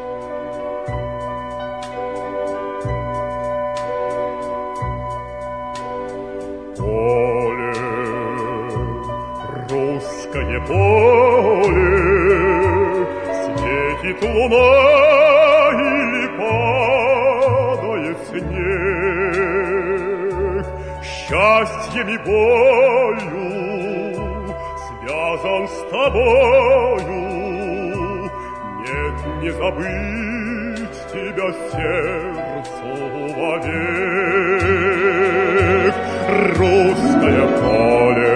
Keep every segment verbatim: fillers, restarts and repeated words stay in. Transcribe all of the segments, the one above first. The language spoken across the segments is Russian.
Поле, русское поле, светит луна или падает снег. Счастьем и болью связан с тобою. Нет, не забыть тебя сердцу вовек. Русское поле,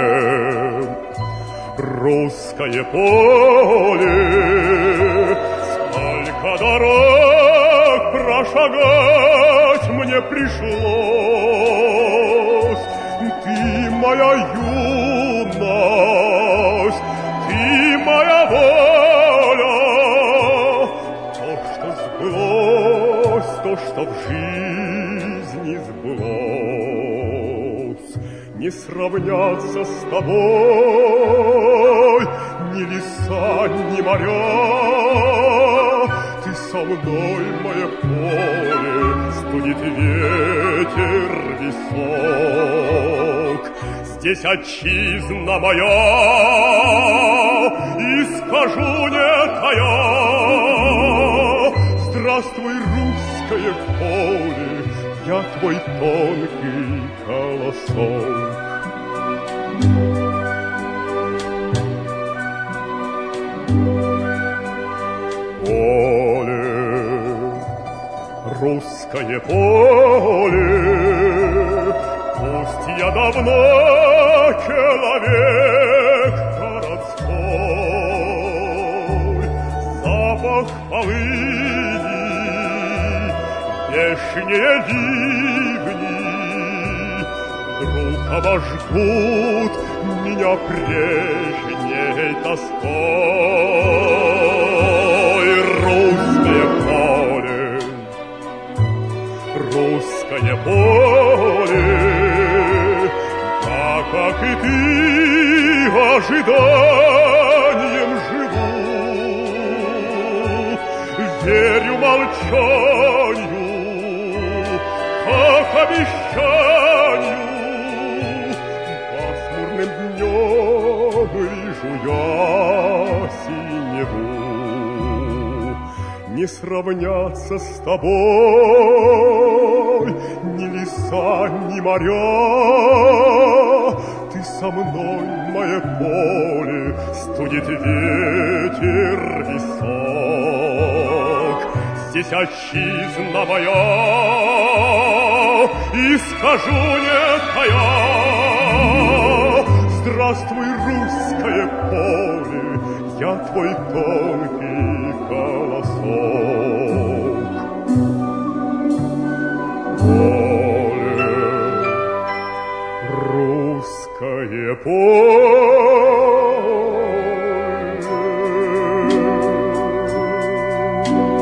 русское поле, сколько дорог прошагать мне пришлось. Ты моя юность, ты моя воля, то, что сбылось, то, что в жизни сбылось. Не сравнятся с тобой ни леса, ни моря. Ты со мной, мое поле, студит ветер висок. Здесь отчизна моя, и скажу не тая: здравствуй, русское поле, я твой тонкий колосок. Поле, русское поле, пусть я давно человек городской, запах полыни, вешние ливни вдруг обожгут меня прежней тоской. Русское поле, русское поле, так как и ты ожиданием живу, верю молчанию, как обещанию. Пасмурным днем вижу я синеву. Не сравнятся с тобой ни леса, ни моря. Ты со мной, мое поле, студит ветер висок. Здесь отчизна моя, и скажу не тая: здравствуй, русское поле, я твой тонкий колосок. Поле, русское поле.